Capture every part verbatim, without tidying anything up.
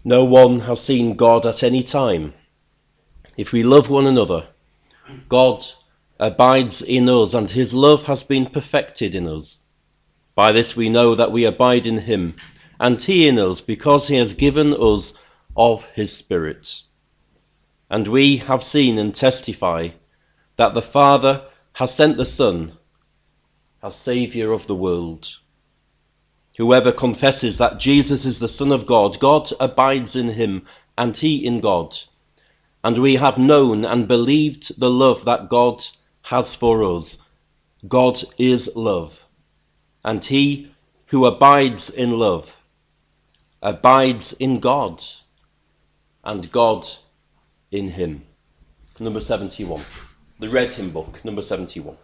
No one has seen God at any time. If we love one another, God abides in us, and his love has been perfected in us. By this we know that we abide in him, and he in us, because he has given us of his Spirit. And we have seen and testify that the Father has sent the Son as Saviour of the world. Whoever confesses that Jesus is the Son of God, God abides in him, and he in God. And we have known and believed the love that God has for us. God is love, and he who abides in love abides in God, and God in him. Number seventy-one. The Red Hymn Book, number seventy-one.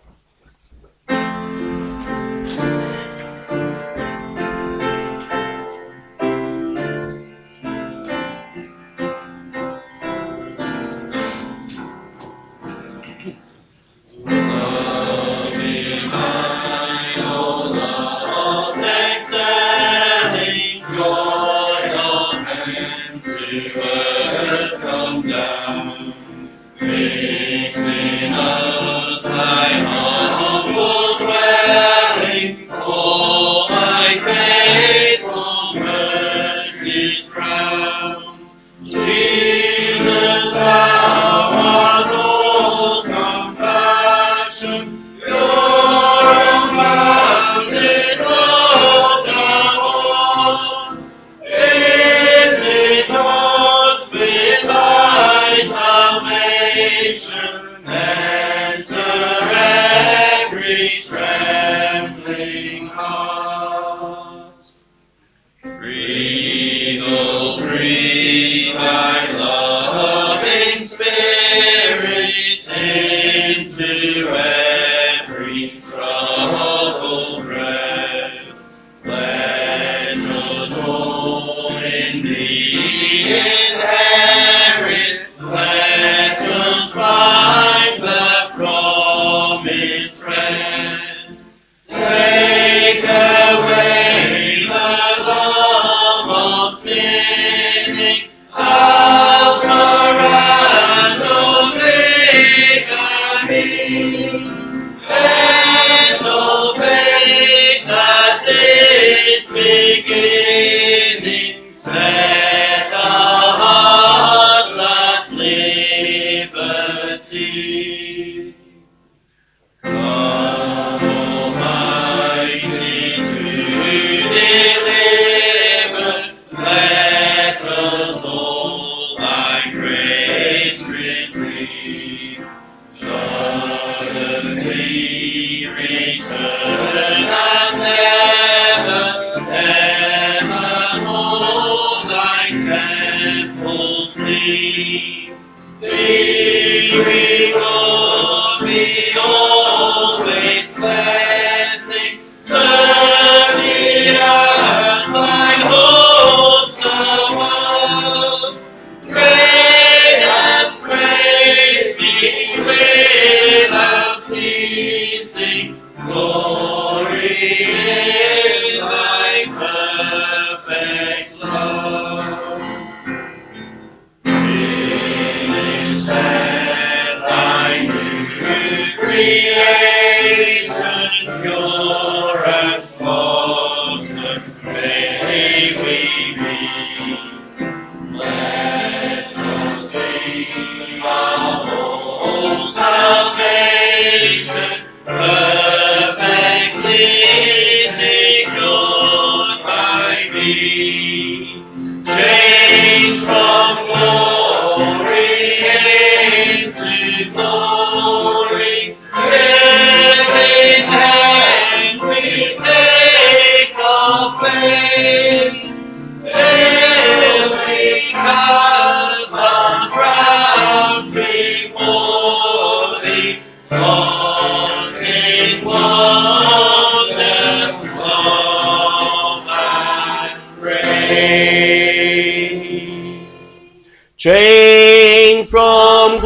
Change from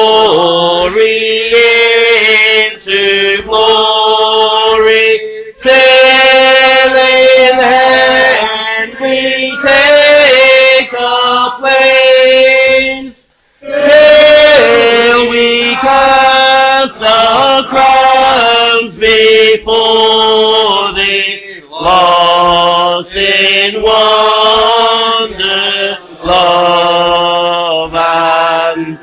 glory into glory, till in hand we take up our place, till we cast our crowns before thee, lost in wonder, love, and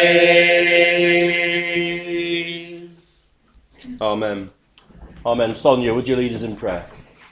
praise. Amen. Amen. Sonia, would you lead us in prayer?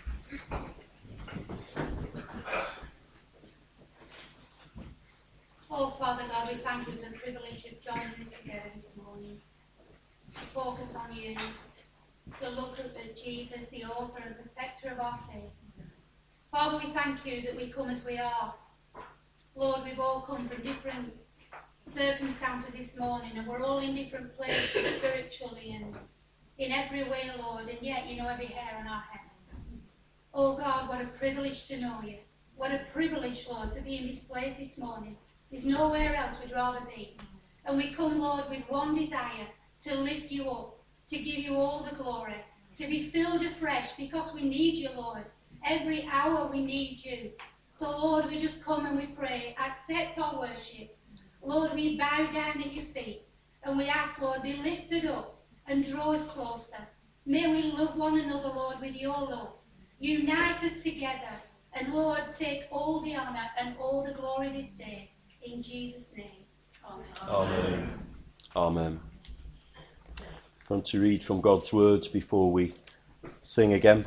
Oh, Father God, we thank you for the privilege of joining us together this morning, to focus on you, to look at Jesus, the author and perfecter of our faith. Father, we thank you that we come as we are. Lord, we've all come from different circumstances this morning, and we're all in different places spiritually and in every way, Lord, and yet you know every hair on our head. Oh God, what a privilege to know you. What a privilege, Lord, to be in this place this morning. There's nowhere else we'd rather be. And we come, Lord, with one desire, to lift you up, to give you all the glory, to be filled afresh, because we need you, Lord. Every hour we need you. So, Lord, we just come and we pray, accept our worship. Lord, we bow down at your feet, and we ask, Lord, be lifted up and draw us closer. May we love one another, Lord, with your love. Unite us together, and Lord, take all the honour and all the glory this day. In Jesus' name. Amen. Amen. Amen. I want to read from God's words before we sing again.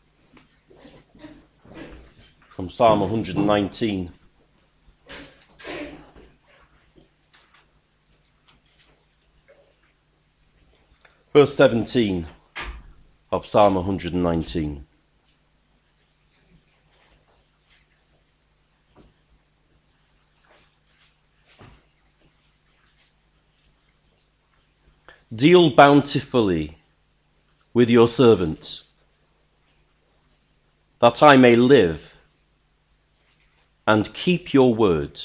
From Psalm one hundred nineteen. Verse seventeen of Psalm one hundred nineteen. Deal bountifully with your servant, that I may live and keep your word.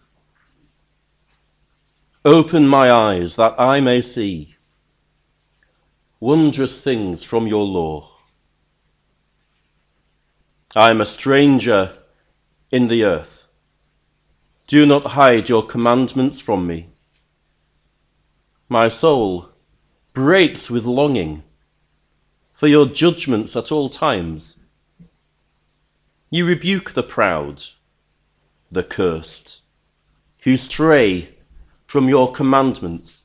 Open my eyes that I may see wondrous things from your law. I am a stranger in the earth. Do not hide your commandments from me. My soul breaks with longing for your judgments at all times. You rebuke the proud, the cursed, who stray from your commandments.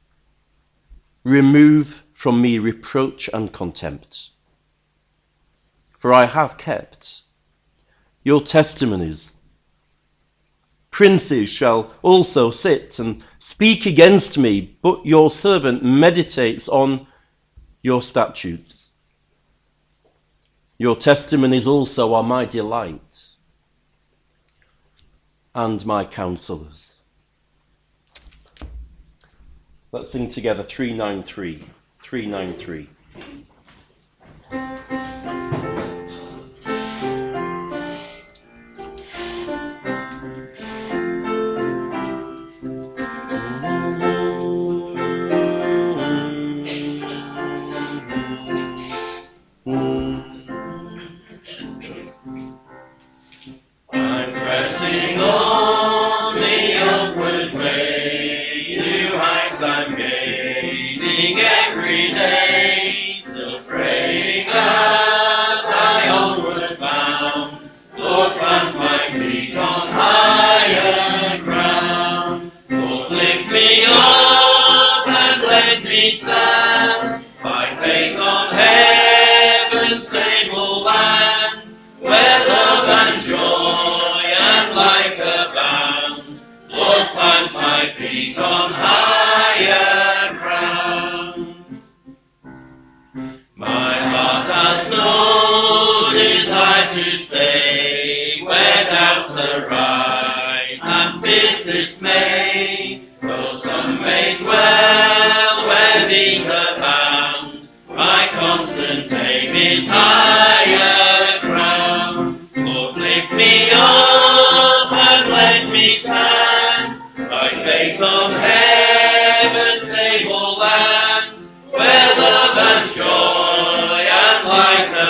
Remove from me reproach and contempt. For I have kept your testimonies. Princes shall also sit and speak against me, but your servant meditates on your statutes. Your testimonies also are my delight and my counselors. Let's sing together three ninety-three. three ninety-three.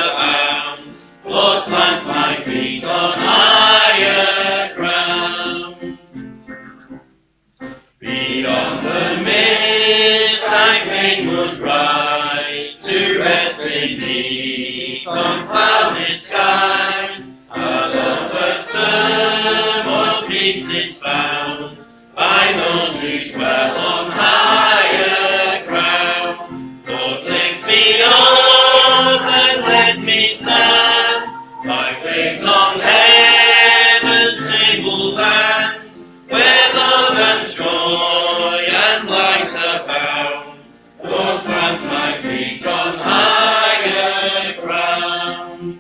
Lord, plant my feet on higher ground. Beyond the mist I fain would rise, to rest beneath unclouded skies. Above earth's turmoil peace is found by those who dwell on higher ground. Lord, lift me up and let me stand by faith on heaven's tableland, where love and joy and light abound. Lord, plant my feet on higher ground.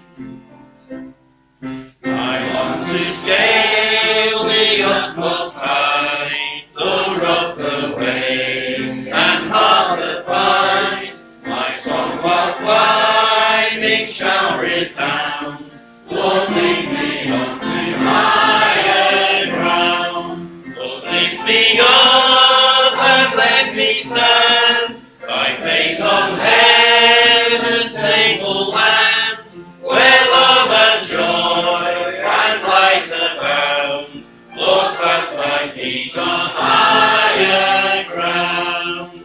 I want to scale the utmost height, though rough the way and hard the fight. My song while climbing shall resound. Lord, lead me on to higher ground. Lord, lift me up and let me stand by faith on heaven's tableland, where love and joy and light abound. Lord, plant my feet on higher ground.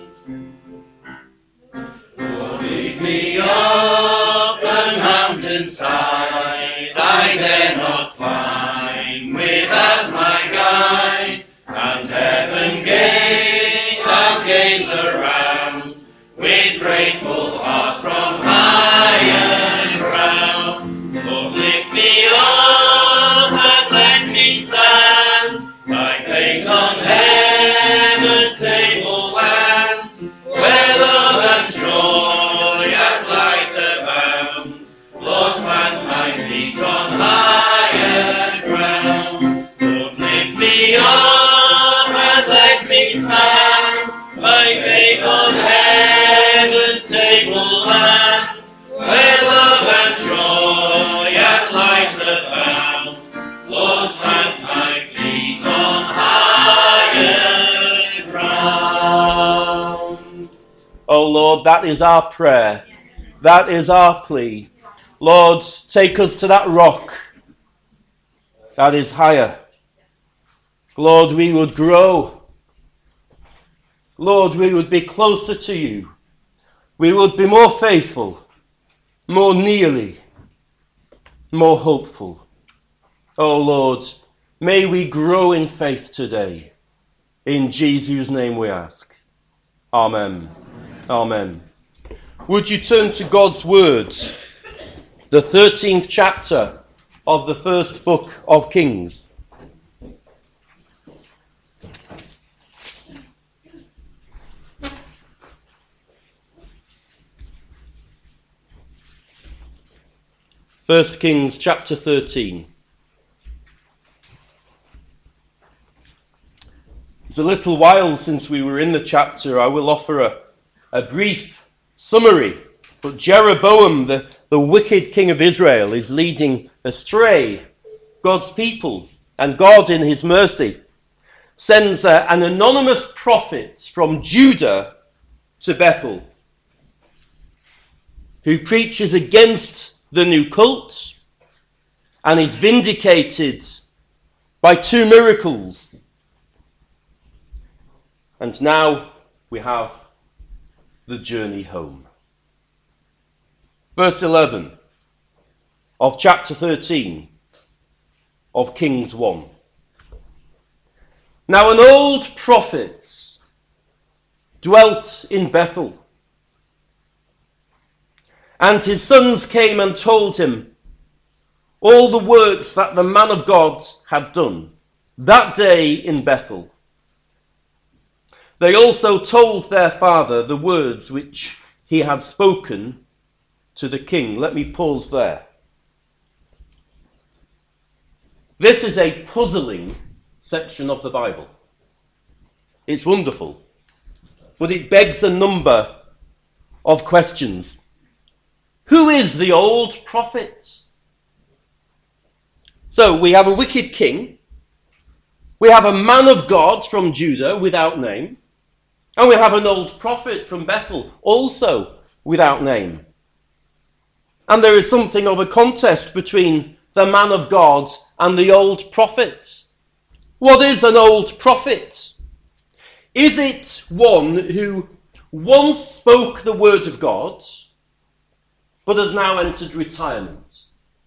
Lord, lead me up the mountainside I dare not climb without my guide, and heaven gate I'll gaze around with grateful heart from higher ground. Lord, lift me up and let me stand by faith on heaven's tableland, where love and joy and light abound. Lord, plant my feet on higher ground. Lord, lift me up and let me stand by faith on heaven's tableland, where love and joy and light abound. Lord, plant my feet on higher ground. Oh Lord, that is our prayer. That is our plea. Lord, take us to that rock that is higher. Lord, we would grow. Lord, we would be closer to you. We would be more faithful, more nearly, more hopeful. Oh Lord, may we grow in faith today. In Jesus' name we ask. Amen. Amen. Would you turn to God's word? The thirteenth chapter of the first book of Kings. First Kings chapter thirteen. It's a little while since we were in the chapter. I will offer a, a brief summary. But Jeroboam, the, the wicked king of Israel, is leading astray God's people. And God, in his mercy, sends a, an anonymous prophet from Judah to Bethel, who preaches against the new cult and is vindicated by two miracles. And now we have the journey home. Verse eleven of chapter thirteen of Kings one. Now an old prophet dwelt in Bethel, and his sons came and told him all the works that the man of God had done that day in Bethel. They also told their father the words which he had spoken to the king. Let me pause there. This is a puzzling section of the Bible. It's wonderful, but it begs a number of questions. Who is the old prophet? So we have a wicked king, we have a man of God from Judah without name, and we have an old prophet from Bethel also without name. And there is something of a contest between the man of God and the old prophet. What is an old prophet? Is it one who once spoke the word of God, but has now entered retirement?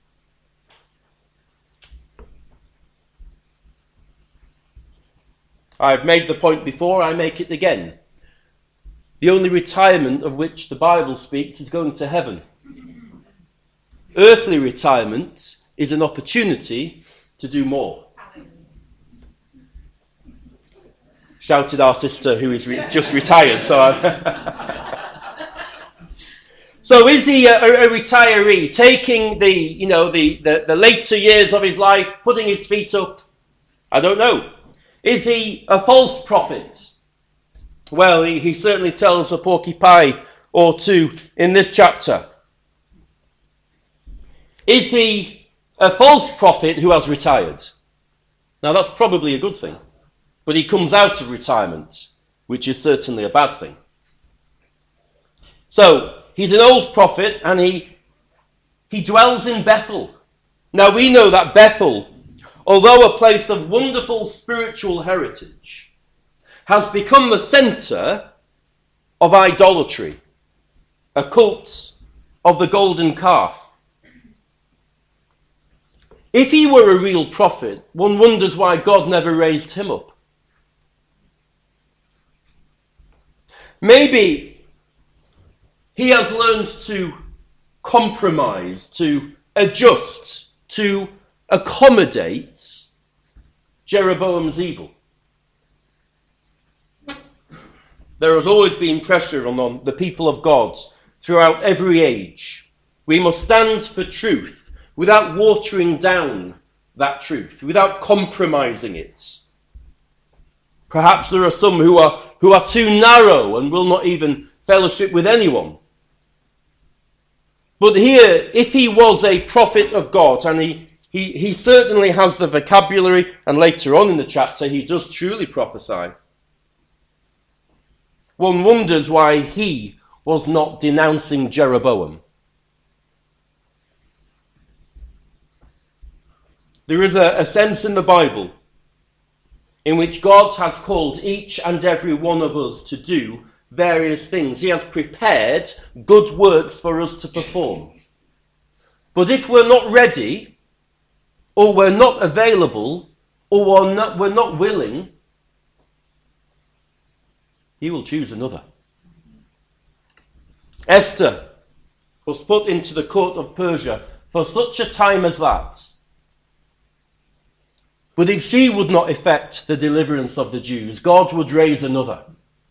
I've made the point before, I make it again. The only retirement of which the Bible speaks is going to heaven. Earthly retirement is an opportunity to do more. Shouted our sister who is re- just retired. So, so is he a, a retiree, taking the, you know, the, the, the later years of his life, putting his feet up? I don't know. Is he a false prophet? Well, he, he certainly tells a porky pie or two in this chapter. Is he a false prophet who has retired? Now, that's probably a good thing. But he comes out of retirement, which is certainly a bad thing. So, he's an old prophet, and he, he dwells in Bethel. Now, we know that Bethel, although a place of wonderful spiritual heritage, has become the centre of idolatry, a cult of the golden calf. If he were a real prophet, one wonders why God never raised him up. Maybe he has learned to compromise, to adjust, to accommodate Jeroboam's evil. There has always been pressure on, on the people of God throughout every age. We must stand for truth without watering down that truth, without compromising it. Perhaps there are some who are, who are too narrow and will not even fellowship with anyone. But here, if he was a prophet of God, and he, he, he certainly has the vocabulary, and later on in the chapter he does truly prophesy, one wonders why he was not denouncing Jeroboam. There is a, a sense in the Bible in which God has called each and every one of us to do various things. He has prepared good works for us to perform. But if we're not ready, or we're not available, or we're not, we're not willing, he will choose another. Esther was put into the court of Persia for such a time as that. But if she would not effect the deliverance of the Jews, God would raise another.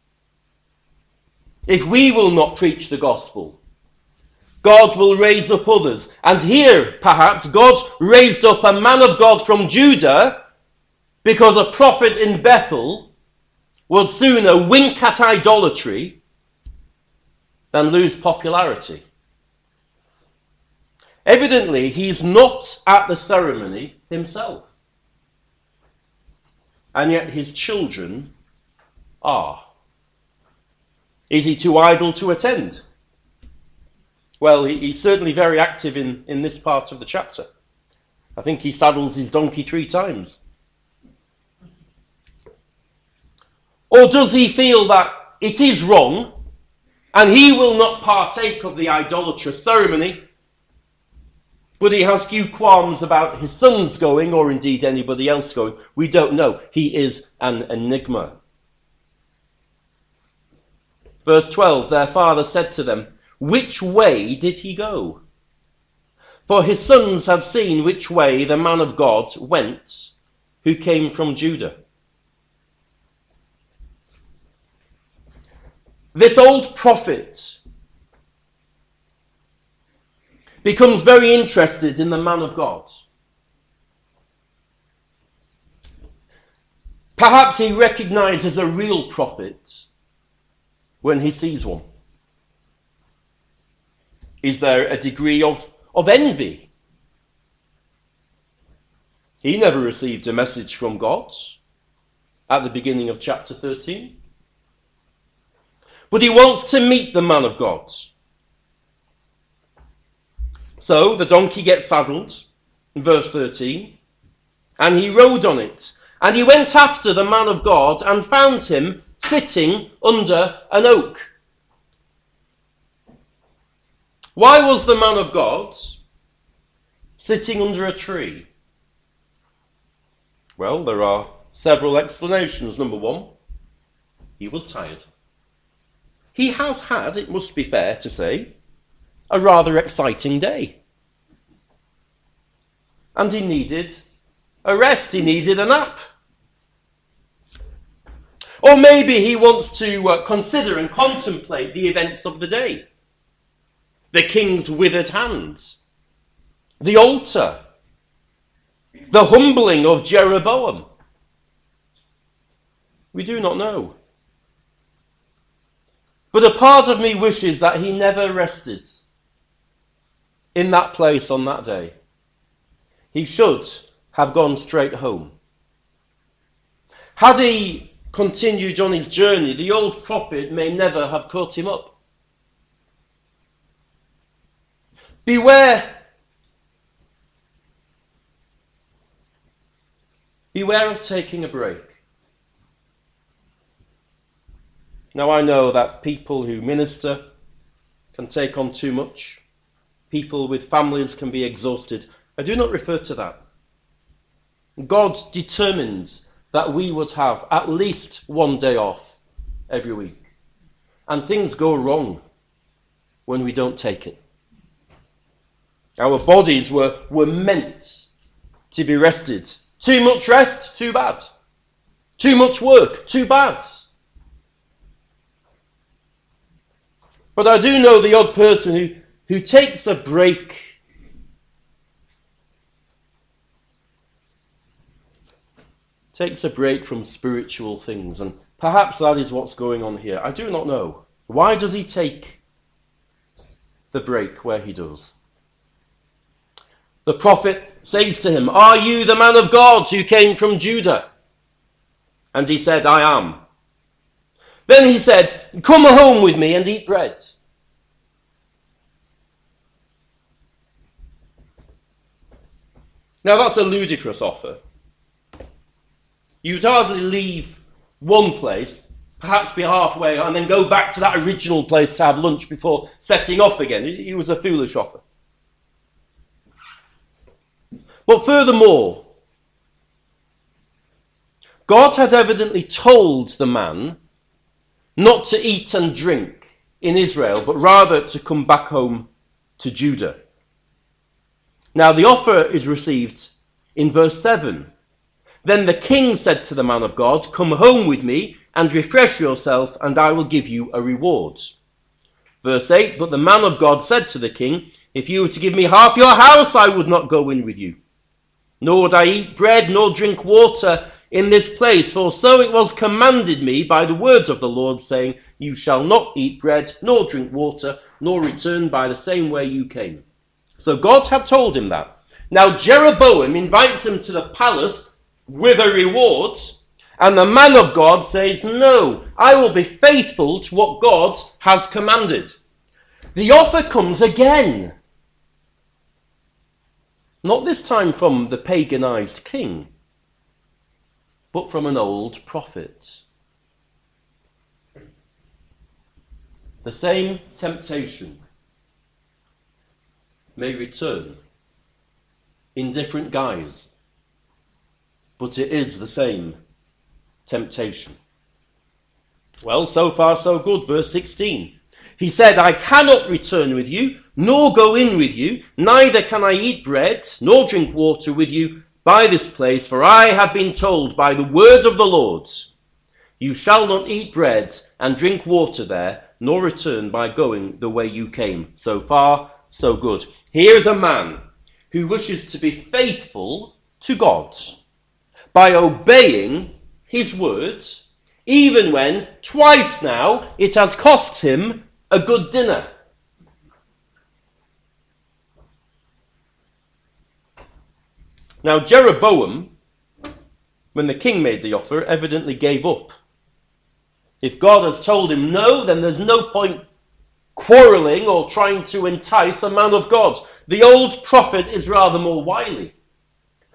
If we will not preach the gospel, God will raise up others. And here, perhaps, God raised up a man of God from Judah because a prophet in Bethel would sooner wink at idolatry than lose popularity. Evidently, he's not at the ceremony himself. And yet his children are. Is he too idle to attend? Well, he, he's certainly very active in, in this part of the chapter. I think he saddles his donkey three times. Or does he feel that it is wrong and he will not partake of the idolatrous ceremony, but he has few qualms about his sons going, or indeed anybody else going? We don't know. He is an enigma. Verse twelve, their father said to them, which way did he go? For his sons had seen which way the man of God went, who came from Judah. This old prophet becomes very interested in the man of God. Perhaps he recognizes a real prophet when he sees one. Is there a degree of, of envy? He never received a message from God at the beginning of chapter thirteen. But he wants to meet the man of God. So the donkey gets saddled, in verse thirteen, and he rode on it. And he went after the man of God and found him sitting under an oak. Why was the man of God sitting under a tree? Well, there are several explanations. Number one, he was tired. He has had, it must be fair to say, a rather exciting day. And he needed a rest, he needed a nap. Or maybe he wants to uh, consider and contemplate the events of the day. The king's withered hands, the altar, the humbling of Jeroboam. We do not know. But a part of me wishes that he never rested in that place on that day. He should have gone straight home. Had he continued on his journey, the old prophet may never have caught him up. Beware. Beware of taking a break. Now I know that people who minister can take on too much. People with families can be exhausted. I do not refer to that. God determined that we would have at least one day off every week. And things go wrong when we don't take it. Our bodies were, were meant to be rested. Too much rest, too bad. Too much work, too bad. But I do know the odd person who, who takes a break takes a break from spiritual things, and perhaps that is what's going on here. I do not know. Why does he take the break where he does? The prophet says to him, "Are you the man of God who came from Judah?" And he said, "I am." Then he said, "Come home with me and eat bread." Now that's a ludicrous offer. You'd hardly leave one place, perhaps be halfway, and then go back to that original place to have lunch before setting off again. It was a foolish offer. But furthermore, God had evidently told the man not to eat and drink in Israel, but rather to come back home to Judah. Now the offer is received in verse seven. Then the king said to the man of God, "Come home with me and refresh yourself, and I will give you a reward." Verse eight, but the man of God said to the king, "If you were to give me half your house, I would not go in with you. Nor would I eat bread nor drink water in this place, for so it was commanded me by the words of the Lord, saying, you shall not eat bread nor drink water, nor return by the same way you came." So God had told him that. Now Jeroboam invites him to the palace with a reward, and the man of God says, "No, I will be faithful to what God has commanded." The offer comes again. Not this time from the paganized king, but from an old prophet. The same temptation may return in different guise, but it is the same temptation. Well, so far so good. Verse sixteen. He said, "I cannot return with you, nor go in with you, neither can I eat bread, nor drink water with you by this place, for I have been told by the word of the Lord, you shall not eat bread and drink water there, nor return by going the way you came." So far, so good. Here is a man who wishes to be faithful to God by obeying his words, even when twice now it has cost him a good dinner. Now Jeroboam, when the king made the offer, evidently gave up. If God has told him no, then there's no point quarrelling or trying to entice a man of God. The old prophet is rather more wily.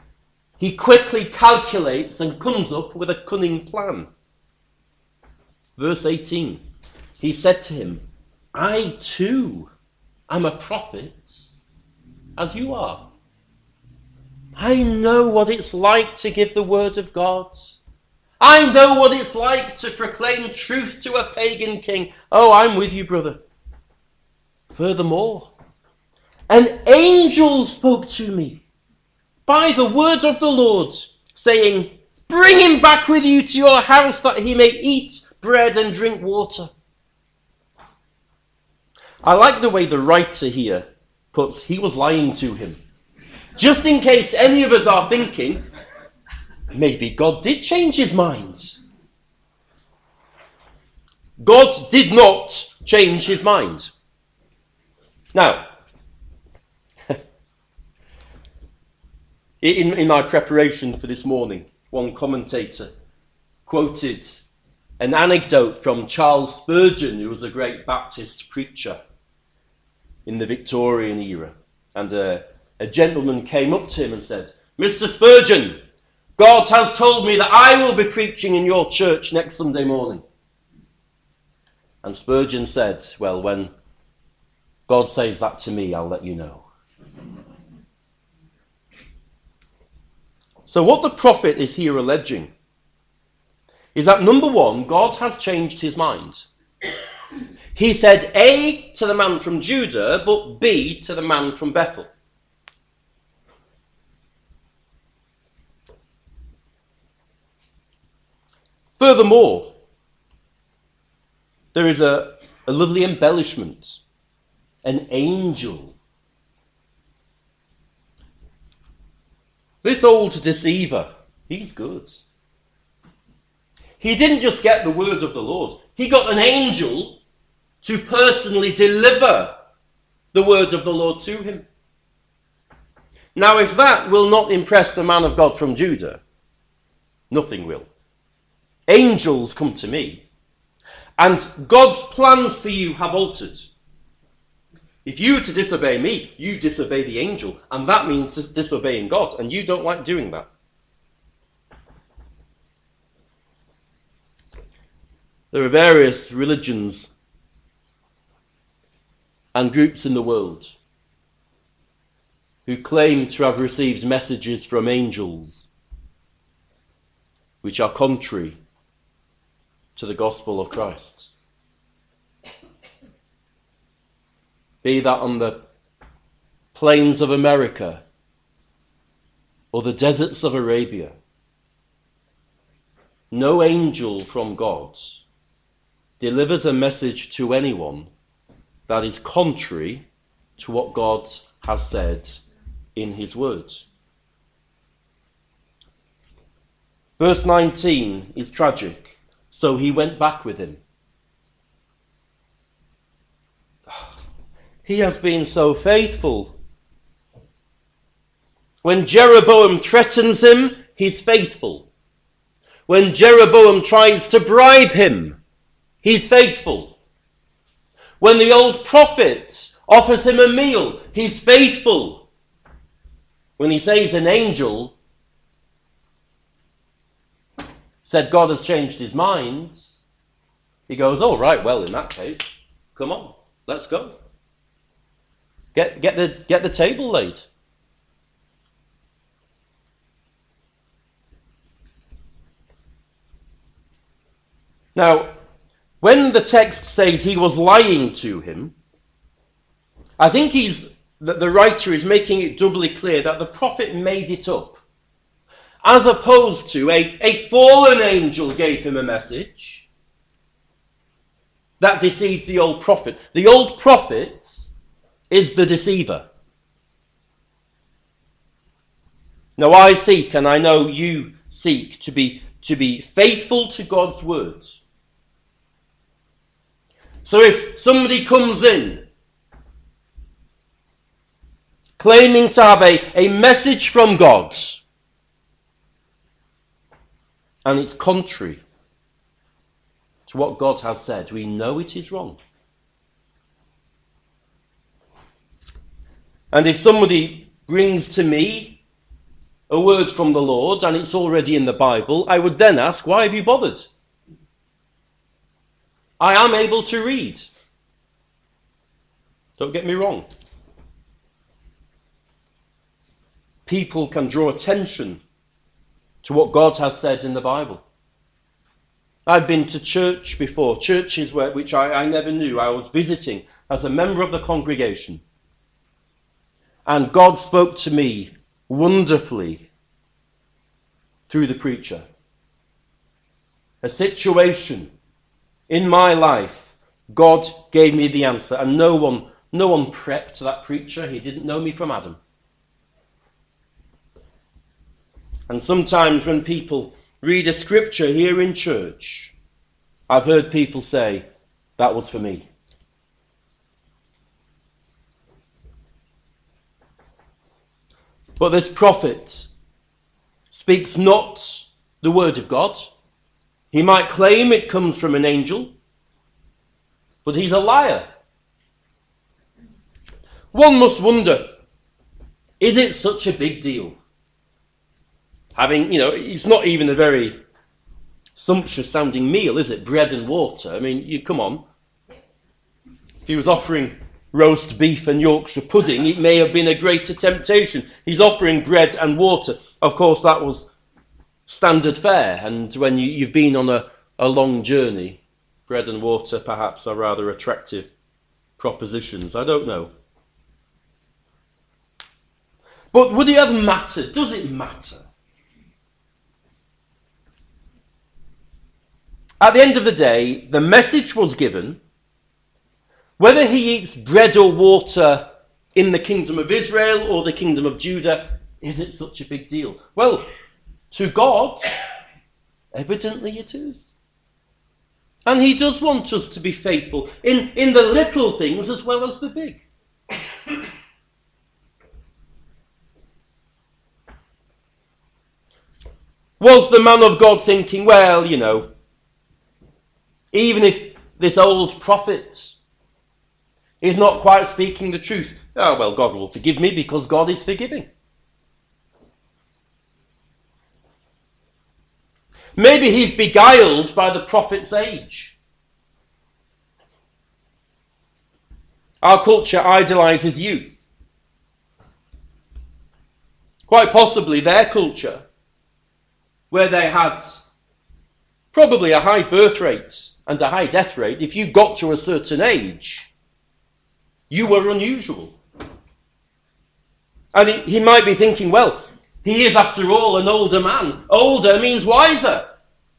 He quickly calculates and comes up with a cunning plan. Verse eighteen, he said to him, I too am a prophet, as you are. I know what it's like to give the word of God. I know what it's like to proclaim truth to a pagan king. Oh, I'm with you, brother. Furthermore, an angel spoke to me by the word of the Lord, saying, bring him back with you to your house that he may eat bread and drink water. I like the way the writer here puts, he was lying to him. Just in case any of us are thinking, maybe God did change his mind. God did not change his mind. Now, in, in my preparation for this morning, one commentator quoted an anecdote from Charles Spurgeon, who was a great Baptist preacher in the Victorian era. And uh, a gentleman came up to him and said, Mister Spurgeon, God has told me that I will be preaching in your church next Sunday morning. And Spurgeon said, well, when God says that to me, I'll let you know. So what the prophet is here alleging is that, number one, God has changed his mind. He said A to the man from Judah, but B to the man from Bethel. Furthermore, there is a, a lovely embellishment. An angel. This old deceiver, he's good. He didn't just get the word of the Lord. He got an angel to personally deliver the word of the Lord to him. Now, if that will not impress the man of God from Judah, nothing will. Angels come to me, and God's plans for you have altered. If you were to disobey me, you disobey the angel, and that means disobeying God, and you don't like doing that. There are various religions and groups in the world who claim to have received messages from angels which are contrary to the gospel of Christ. Be that on the plains of America or the deserts of Arabia, no angel from God delivers a message to anyone that is contrary to what God has said in his word. Verse nineteen is tragic. So he went back with him. He has been so faithful. When Jeroboam threatens him, he's faithful. When Jeroboam tries to bribe him, he's faithful. When the old prophet offers him a meal, he's faithful. When he says an angel said God has changed his mind, he goes, oh, right, well, in that case, come on, let's go. Get, get, the, get the table laid. Now, when the text says he was lying to him, I think he's that the writer is making it doubly clear that the prophet made it up, as opposed to a, a fallen angel gave him a message that deceived the old prophet. The old prophet is the deceiver. Now I seek, and I know you seek, to be, to be faithful to God's word. So if somebody comes in claiming to have a, a message from God, and it's contrary to what God has said, we know it is wrong. And if somebody brings to me a word from the Lord and it's already in the Bible, I would then ask, why have you bothered? I am able to read. Don't get me wrong. People can draw attention to what God has said in the Bible. I've been to church before, churches where, which I, I never knew. I was visiting as a member of the congregation. And God spoke to me wonderfully through the preacher. A situation in my life, God gave me the answer. And no one, no one prepped that preacher. He didn't know me from Adam. And sometimes when people read a scripture here in church, I've heard people say, that was for me. But this prophet speaks not the word of God. He might claim it comes from an angel, but he's a liar. One must wonder, is it such a big deal? Having, you know, it's not even a very sumptuous sounding meal, is it? Bread and water. I mean, you come on. If he was offering roast beef and Yorkshire pudding, it may have been a greater temptation. He's offering bread and water. Of course, that was standard fare. And when you, you've been on a, a long journey, bread and water perhaps are rather attractive propositions. I don't know. But would it have mattered? Does it matter? At the end of the day, the message was given. Whether he eats bread or water in the kingdom of Israel or the kingdom of Judah, is it such a big deal? Well, to God, evidently it is. And he does want us to be faithful in, in the little things as well as the big. Was the man of God thinking, well, you know, even if this old prophet is not quite speaking the truth, oh, well, God will forgive me because God is forgiving. Maybe he's beguiled by the prophet's age. Our culture idolizes youth. Quite possibly their culture, where they had probably a high birth rate and a high death rate, if you got to a certain age, you were unusual. And he, he might be thinking, well, he is after all an older man. Older means wiser.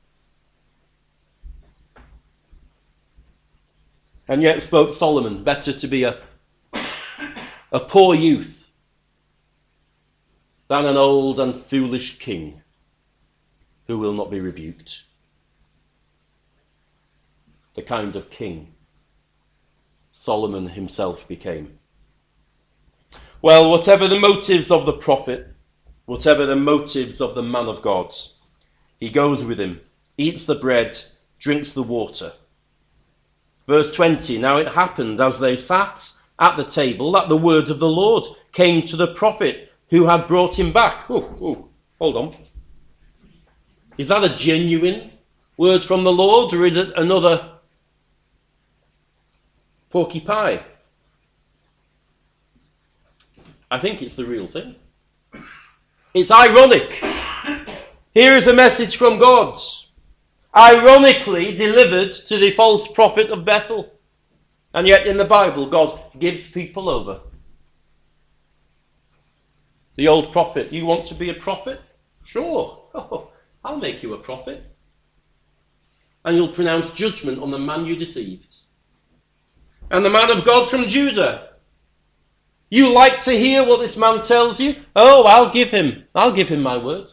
And yet spoke Solomon, better to be a, a poor youth than an old and foolish king who will not be rebuked. The kind of king Solomon himself became. Well, whatever the motives of the prophet, whatever the motives of the man of God, he goes with him, eats the bread, drinks the water. Verse twenty, now it happened as they sat at the table that the word of the Lord came to the prophet who had brought him back. Oh, oh, hold on. Is that a genuine word from the Lord, or is it another porky pie? I think it's the real thing. It's ironic. Here is a message from God, ironically delivered to the false prophet of Bethel. And yet in the Bible, God gives people over. The old prophet, you want to be a prophet? Sure. Oh, I'll make you a prophet. And you'll pronounce judgment on the man you deceived. And the man of God from Judah, you like to hear what this man tells you? Oh, I'll give him, I'll give him my word.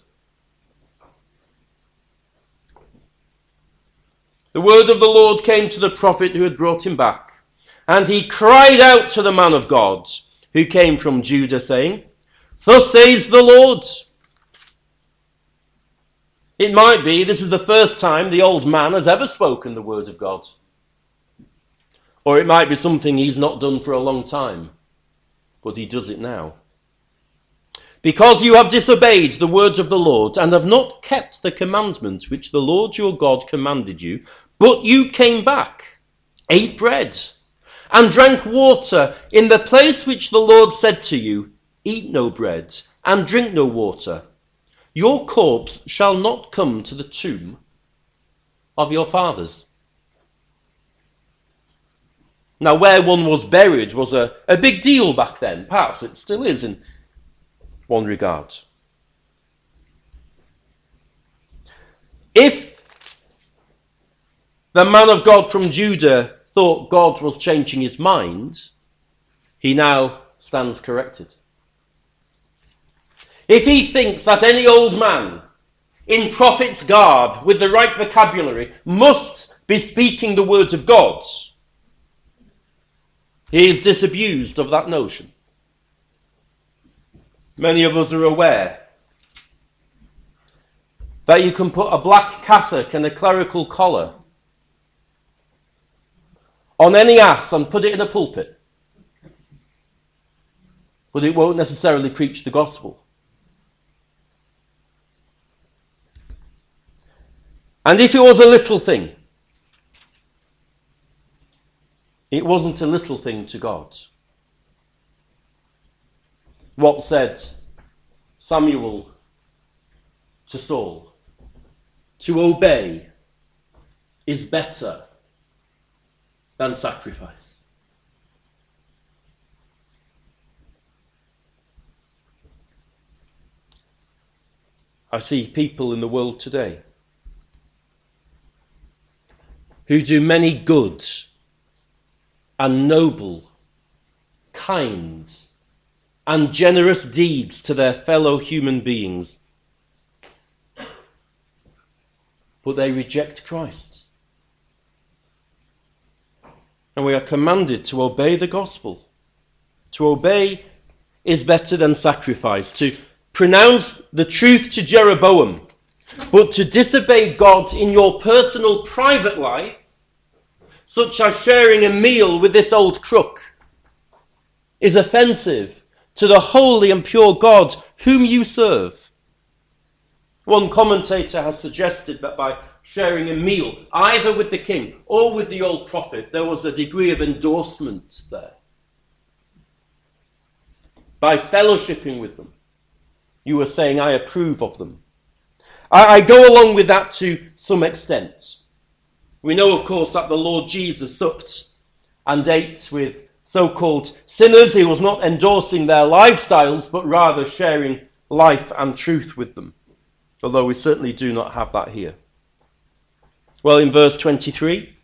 The word of the Lord came to the prophet who had brought him back. And he cried out to the man of God who came from Judah, saying, thus says the Lord. It might be this is the first time the old man has ever spoken the word of God. Or it might be something he's not done for a long time, but he does it now. Because you have disobeyed the words of the Lord and have not kept the commandment which the Lord your God commanded you, but you came back ate bread, and drank water in the place which the Lord said to you, eat no bread, and drink no water. Your corpse shall not come to the tomb of your fathers. Now, where one was buried was a, a big deal back then. Perhaps it still is in one regard. If the man of God from Judah thought God was changing his mind, he now stands corrected. If he thinks that any old man in prophet's garb with the right vocabulary must be speaking the words of God, he is disabused of that notion. Many of us are aware that you can put a black cassock and a clerical collar on any ass and put it in a pulpit, but it won't necessarily preach the gospel. And if it was a little thing, it wasn't a little thing to God. What said Samuel to Saul? To obey is better than sacrifice. I see people in the world today who do many good and noble, kind and generous deeds to their fellow human beings, but they reject Christ. And we are commanded to obey the gospel. To obey is better than sacrifice. To pronounce the truth to Jeroboam, but to disobey God in your personal private life, such as sharing a meal with this old crook, is offensive to the holy and pure God whom you serve. One commentator has suggested that by sharing a meal, either with the king or with the old prophet, there was a degree of endorsement there. By fellowshipping with them, you were saying, I approve of them. I, I go along with that to some extent. We know, of course, that the Lord Jesus supped and ate with so-called sinners. He was not endorsing their lifestyles, but rather sharing life and truth with them. Although we certainly do not have that here. Well, in verse twenty-three,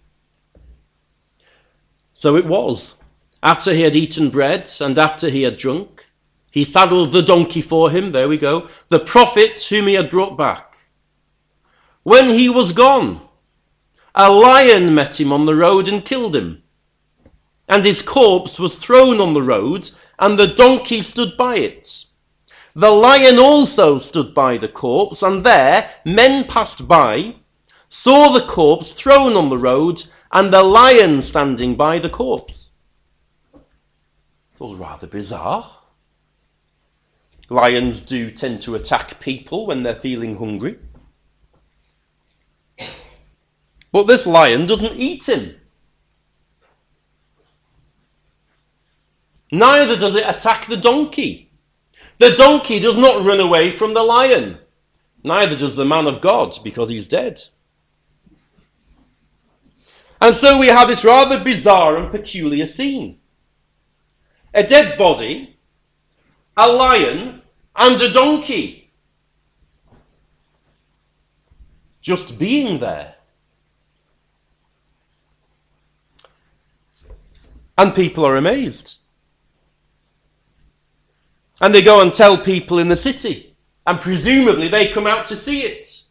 so it was, after he had eaten bread and after he had drunk, he saddled the donkey for him, there we go, the prophet whom he had brought back. When he was gone, a lion met him on the road and killed him. And his corpse was thrown on the road, and the donkey stood by it. The lion also stood by the corpse, and there men passed by, saw the corpse thrown on the road, and the lion standing by the corpse. It's all rather bizarre. Lions do tend to attack people when they're feeling hungry. But this lion doesn't eat him. Neither does it attack the donkey. The donkey does not run away from the lion. Neither does the man of God, because he's dead. And so we have this rather bizarre and peculiar scene. A dead body, a lion, and a donkey. Just being there. And people are amazed. And they go and tell people in the city. And presumably they come out to see it.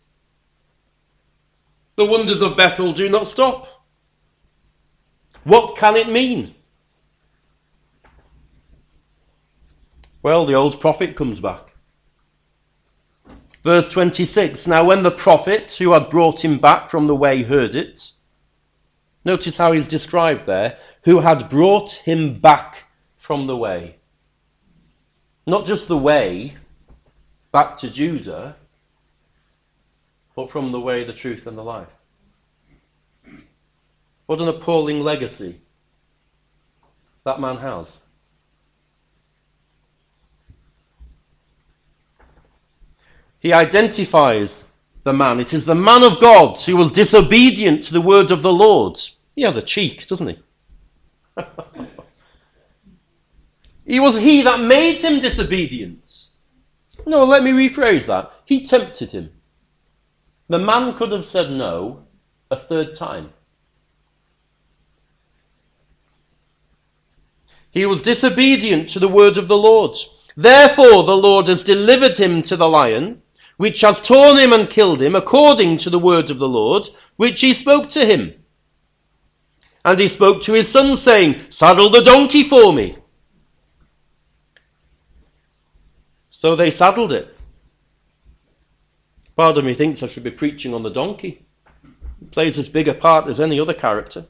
The wonders of Bethel do not stop. What can it mean? Well, the old prophet comes back. Verse twenty-six, now when the prophet who had brought him back from the way heard it, notice how he's described there, who had brought him back from the way. Not just the way back to Judah, but from the way, the truth, and the life. What an appalling legacy that man has. He identifies the man. It is the man of God who was disobedient to the word of the Lord. He has a cheek, doesn't he? It was he that made him disobedient. No, let me rephrase that. He tempted him. The man could have said no a third time. He was disobedient to the word of the Lord. Therefore the Lord has delivered him to the lion, which has torn him and killed him, according to the word of the Lord, which he spoke to him. And he spoke to his son, saying, Saddle the donkey for me. So they saddled it. Part of me thinks I should be preaching on the donkey. It plays as big a part as any other character.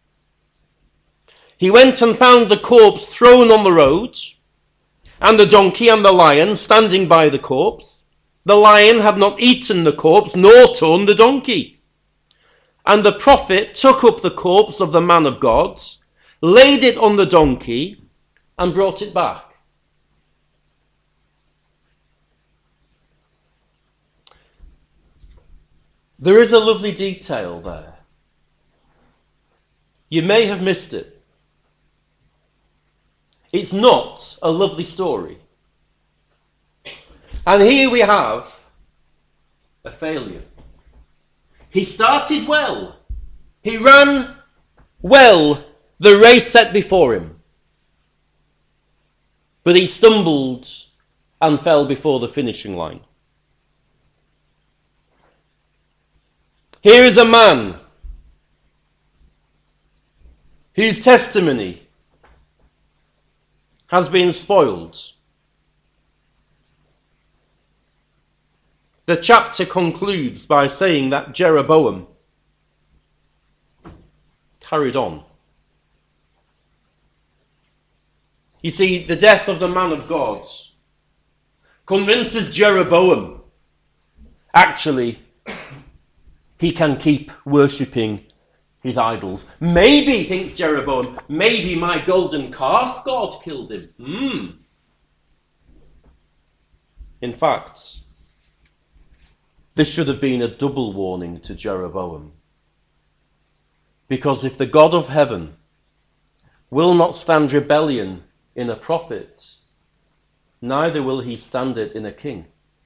He went and found the corpse thrown on the road, and the donkey and the lion standing by the corpse. The lion had not eaten the corpse, nor torn the donkey. And the prophet took up the corpse of the man of God, laid it on the donkey, and brought it back. There is a lovely detail there. You may have missed it. It's not a lovely story. And here we have a failure. He started well. He ran well the race set before him. But he stumbled and fell before the finishing line. Here is a man whose testimony has been spoiled. The chapter concludes by saying that Jeroboam carried on. You see, the death of the man of God convinces Jeroboam, actually, he can keep worshipping his idols. Maybe, thinks Jeroboam, maybe my golden calf god killed him. Hmm. In fact, this should have been a double warning to Jeroboam. Because if the God of heaven will not stand rebellion in a prophet, neither will he stand it in a king.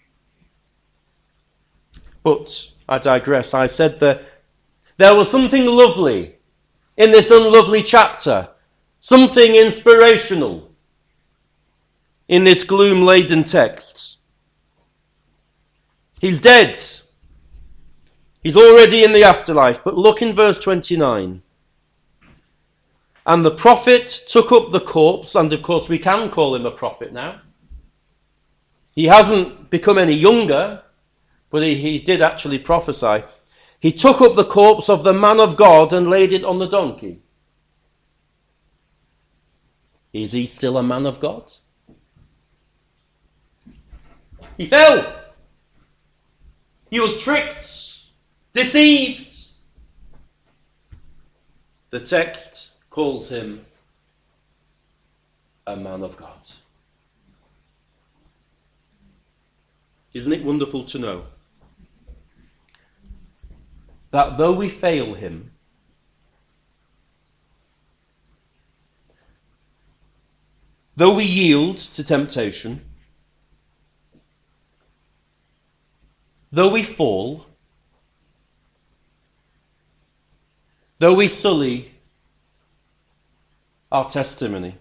But I digress. I said that there was something lovely in this unlovely chapter, something inspirational in this gloom-laden text. He's dead. He's already in the afterlife. But look in verse twenty-nine. And the prophet took up the corpse, and of course we can call him a prophet now. He hasn't become any younger, but he, he did actually prophesy. He took up the corpse of the man of God and laid it on the donkey. Is he still a man of God? He fell. He was tricked, deceived. The text calls him a man of God. Isn't it wonderful to know that though we fail him, though we yield to temptation, though we fall, though we sully our testimony,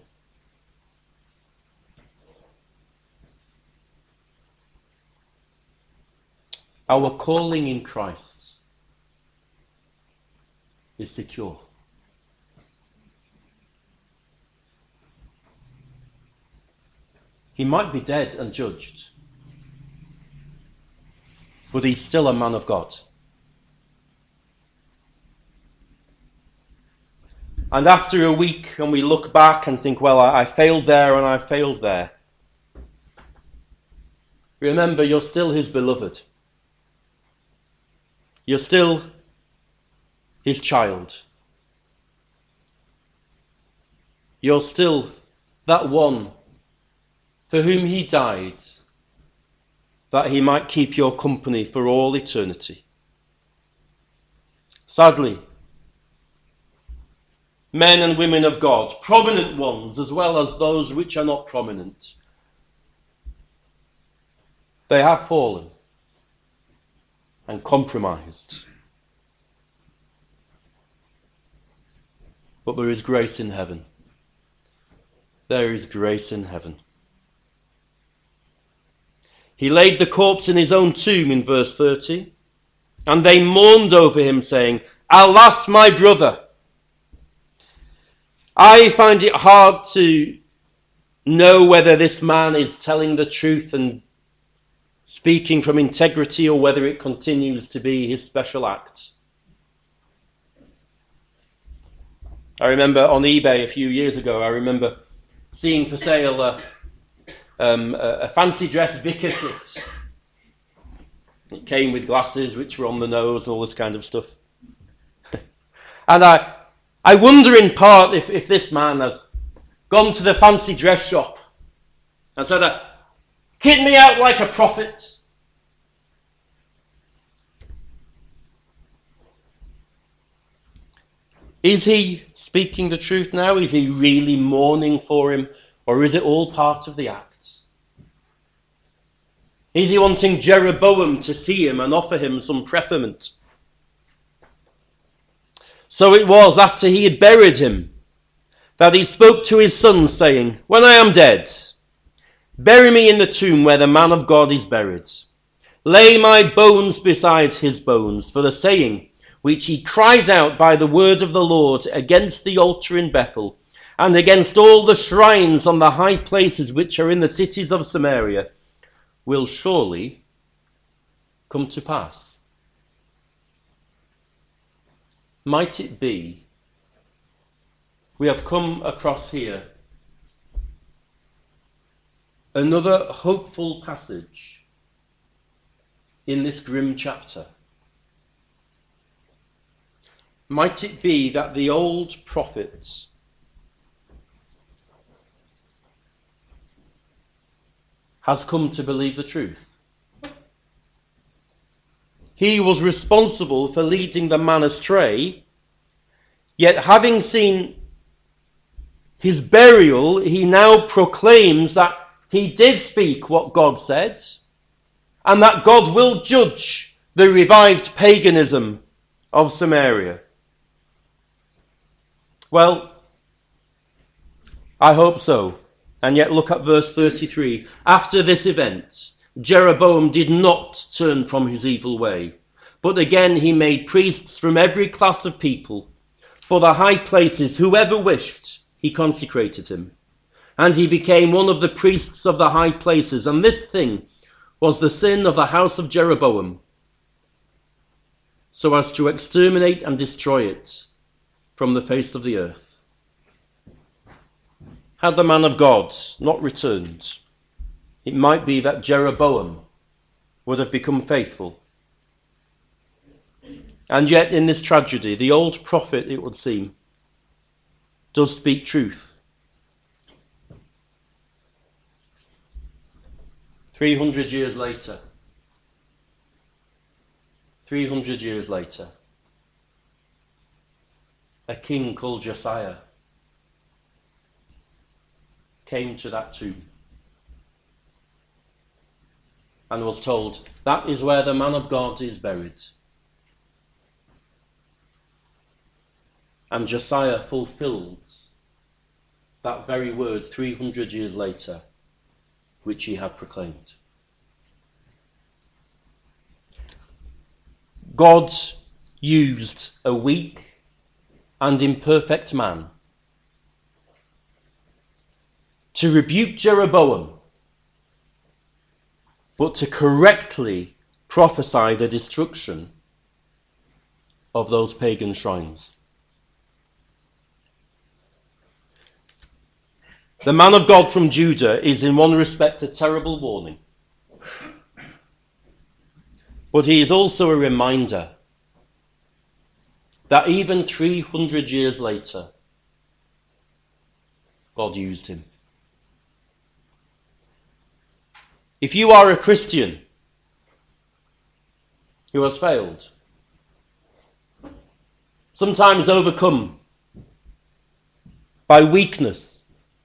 our calling in Christ is secure. He might be dead and judged, but he's still a man of God. And after a week, and we look back and think, well, I, I failed there and I failed there. Remember, you're still his beloved. You're still his child. You're still that one for whom he died, that he might keep your company for all eternity. Sadly, men and women of God, prominent ones as well as those which are not prominent, they have fallen and compromised. But there is grace in heaven. There is grace in heaven. He laid the corpse in his own tomb in verse thirty, and they mourned over him, saying, "Alas, my brother." I find it hard to know whether this man is telling the truth and speaking from integrity, or whether it continues to be his special act. I remember on eBay a few years ago, I remember seeing for sale a, um, a, a fancy dress vicar kit. It came with glasses which were on the nose, all this kind of stuff. And I, I wonder in part if, if this man has gone to the fancy dress shop and said, "Kit me out like a prophet." Is he speaking the truth now? Is he really mourning for him? Or is it all part of the act? Is he wanting Jeroboam to see him and offer him some preferment? So it was after he had buried him that he spoke to his sons, saying, "When I am dead, bury me in the tomb where the man of God is buried. Lay my bones beside his bones, for the saying which he cried out by the word of the Lord against the altar in Bethel, and against all the shrines on the high places which are in the cities of Samaria, will surely come to pass." Might it be we have come across here another hopeful passage in this grim chapter? Might it be that the old prophet has come to believe the truth? He was responsible for leading the man astray, yet having seen his burial, he now proclaims that he did speak what God said, and that God will judge the revived paganism of Samaria. Well, I hope so. And yet look at verse thirty-three. After this event, Jeroboam did not turn from his evil way, but again he made priests from every class of people. For the high places, whoever wished, he consecrated him. And he became one of the priests of the high places. And this thing was the sin of the house of Jeroboam, so as to exterminate and destroy it from the face of the earth. Had the man of God not returned, it might be that Jeroboam would have become faithful. And yet in this tragedy, the old prophet, it would seem, does speak truth. Three hundred years later, three hundred years later, a king called Josiah came to that tomb and was told, "That is where the man of God is buried." And Josiah fulfilled that very word three hundred years later, which he had proclaimed. God used a weak and imperfect man to rebuke Jeroboam, but to correctly prophesy the destruction of those pagan shrines. The man of God from Judah is in one respect a terrible warning, but he is also a reminder that even three hundred years later, God used him. If you are a Christian who has failed, sometimes overcome by weakness,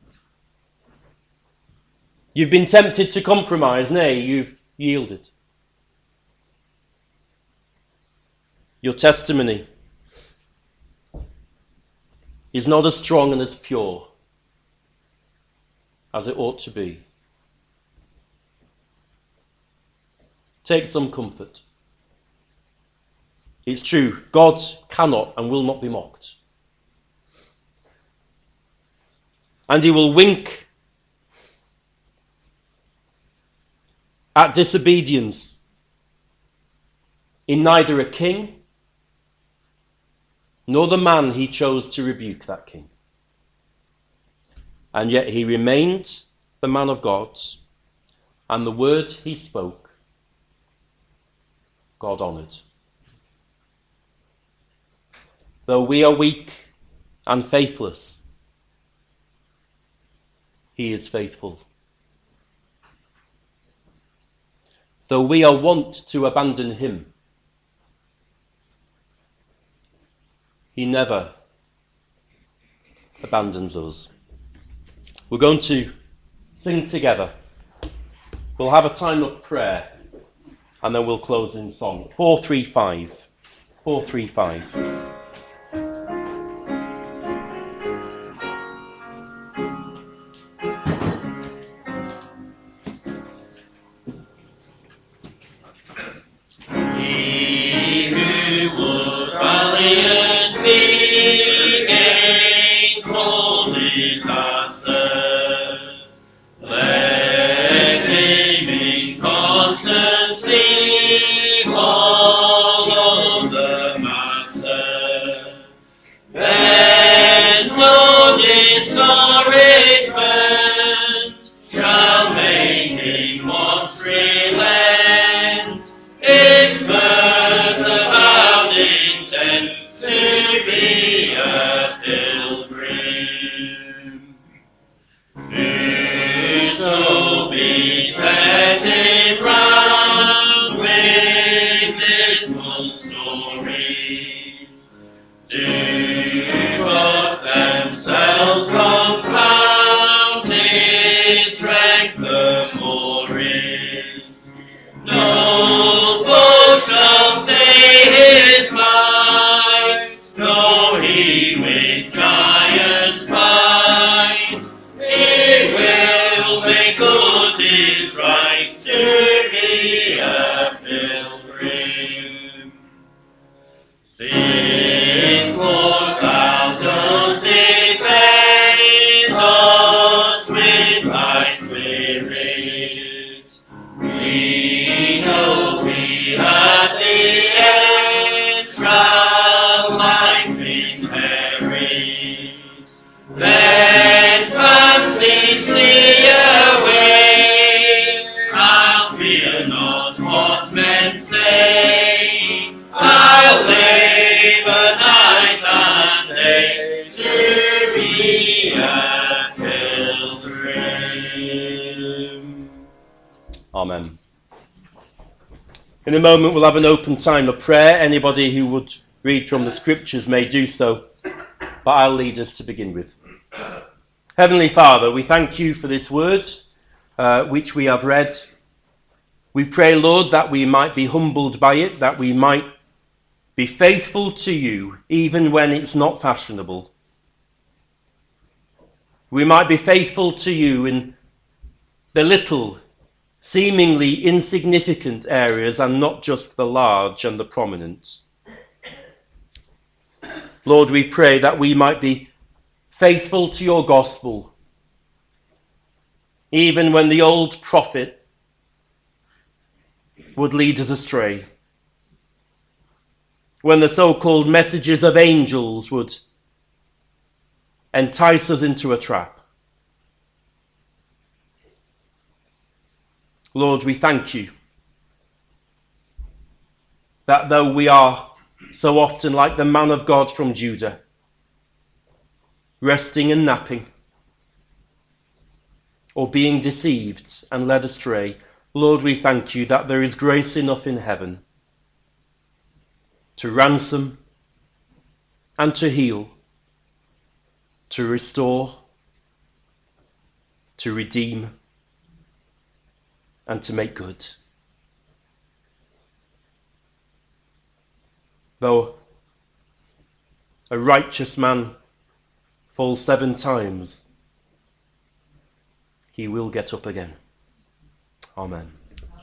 you've been tempted to compromise, nay, you've yielded. Your testimony is not as strong and as pure as it ought to be. Take some comfort. It's true, God cannot and will not be mocked. And he will wink at disobedience in neither a king nor the man he chose to rebuke that king. And yet he remained the man of God, and the word he spoke, God honoured. Though we are weak and faithless, he is faithful. Though we are wont to abandon him, he never abandons us. We're going to sing together. We'll have a time of prayer, and then we'll close in song. four three five. four three five. Amen. In a moment we'll have an open time of prayer. Anybody who would read from the scriptures may do so, but I'll lead us to begin with. Heavenly Father, we thank you for this word uh, which we have read. We pray, Lord, that we might be humbled by it, that we might be faithful to you even when it's not fashionable. We might be faithful to you in the little, seemingly insignificant areas and not just the large and the prominent. Lord, we pray that we might be faithful to your gospel, even when the old prophet would lead us astray, when the so-called messages of angels would entice us into a trap. Lord, we thank you that though we are so often like the man of God from Judah, resting and napping, or being deceived and led astray, Lord, we thank you that there is grace enough in heaven to ransom and to heal, to restore, to redeem, and to make good. Though a righteous man falls seven times, he will get up again. Amen.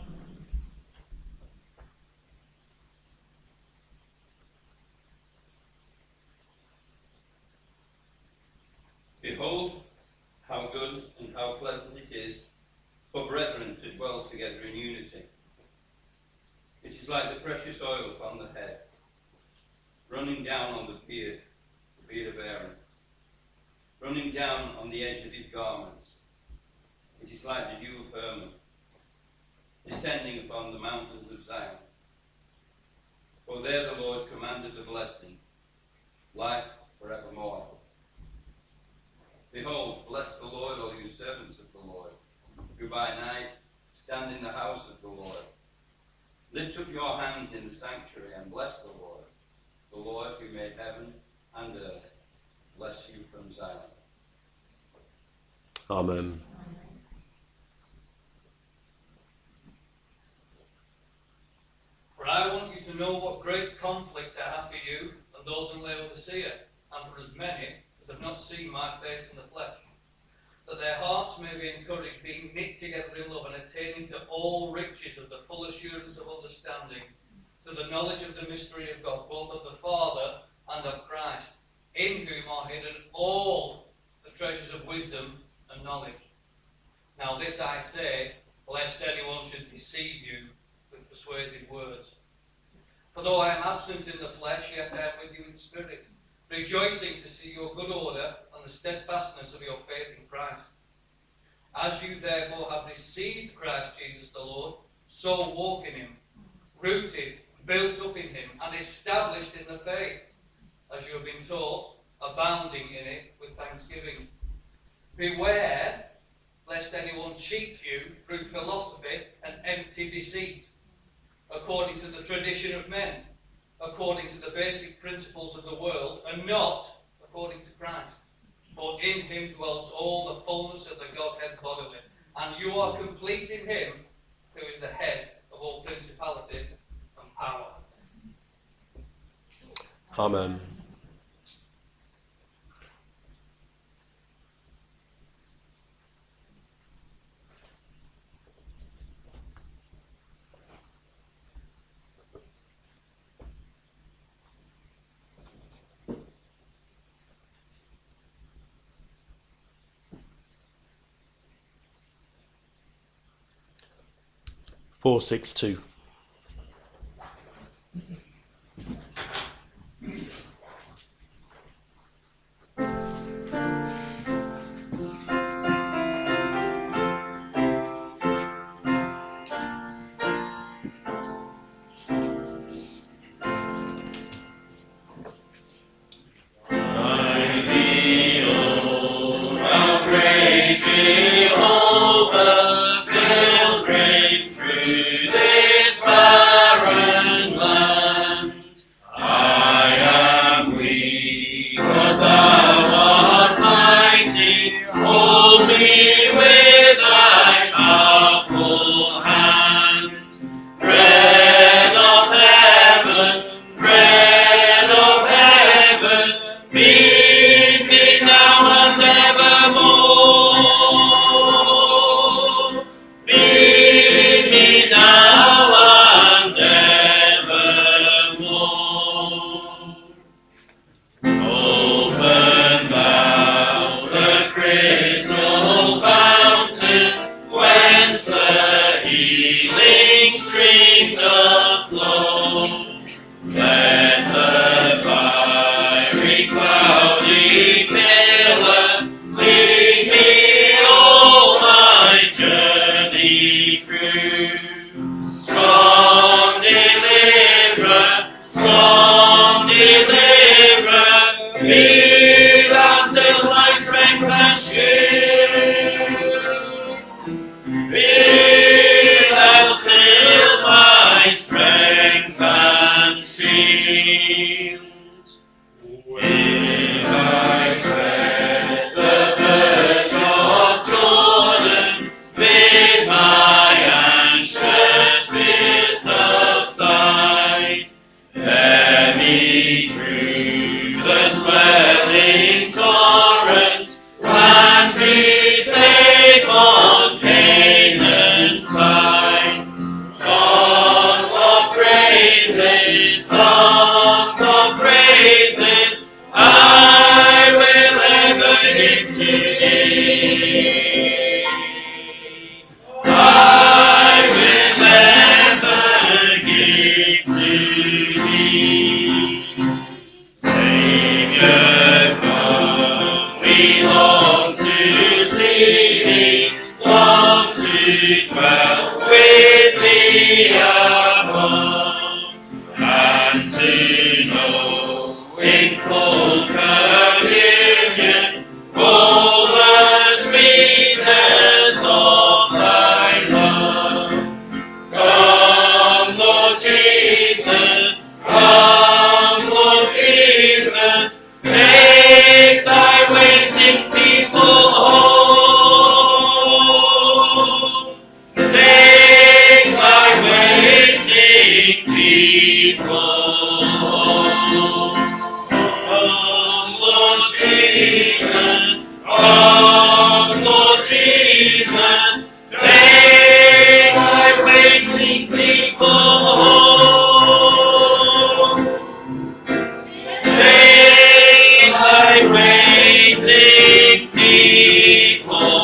Behold, how good and how pleasant it is for brethren to dwell together in unity. It is like the precious oil upon the head, running down on the beard, the beard of Aaron, running down on the edge of his garments. It is like the dew of Hermon, descending upon the mountains of Zion. For there the Lord commanded the blessing, life forevermore. Behold, bless the Lord, all you servants of the Lord, who by night stand in the house of the Lord. Lift up your hands in the sanctuary and bless the Lord, the Lord who made heaven and earth. Bless you from Zion. Amen. For I want you to know what great conflict I have for you and those in Laodicea, and for as many as have not seen my face in the flesh, that their hearts may be encouraged, being knit together in love, and attaining to all riches of the full assurance of understanding, to the knowledge of the mystery of God, both of the Father and of Christ, in whom are hidden all the treasures of wisdom and knowledge. Now this I say, lest anyone should deceive you with persuasive words. For though I am absent in the flesh, yet I am with you in spirit, rejoicing to see your good order and the steadfastness of your faith in Christ. As you therefore have received Christ Jesus the Lord, so walk in him, rooted, built up in him, and established in the faith, as you have been taught, abounding in it with thanksgiving. Beware lest anyone cheat you through philosophy and empty deceit, according to the tradition of men, according to the basic principles of the world, and not according to Christ. For in him dwells all the fullness of the Godhead bodily, and you are complete in him, who is the head of all principality and power. Amen. four six two. Be thou still my strength and shield. me through the swelling torrent, plant me safe on Canaan's side. Songs of praises, songs of praises, I will ever give to thee. I will ever give to thee. Savior, come, we long to see thee, long to dwell with thee above, and to know in full communion all the sweetness of thy love. Come, Lord Jesus, come, Lord Jesus, take thy waiting people home. Take thy waiting people home. Come, Lord Jesus, come, Lord Jesus, take thy waiting people home. Take thy waiting people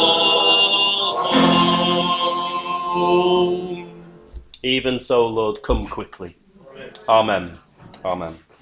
home. Even so, Lord, come quickly. Amen. Amen.